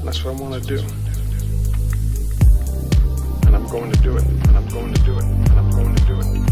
That's what I want to do. And I'm going to do it. And I'm going to do it. And I'm going to do it.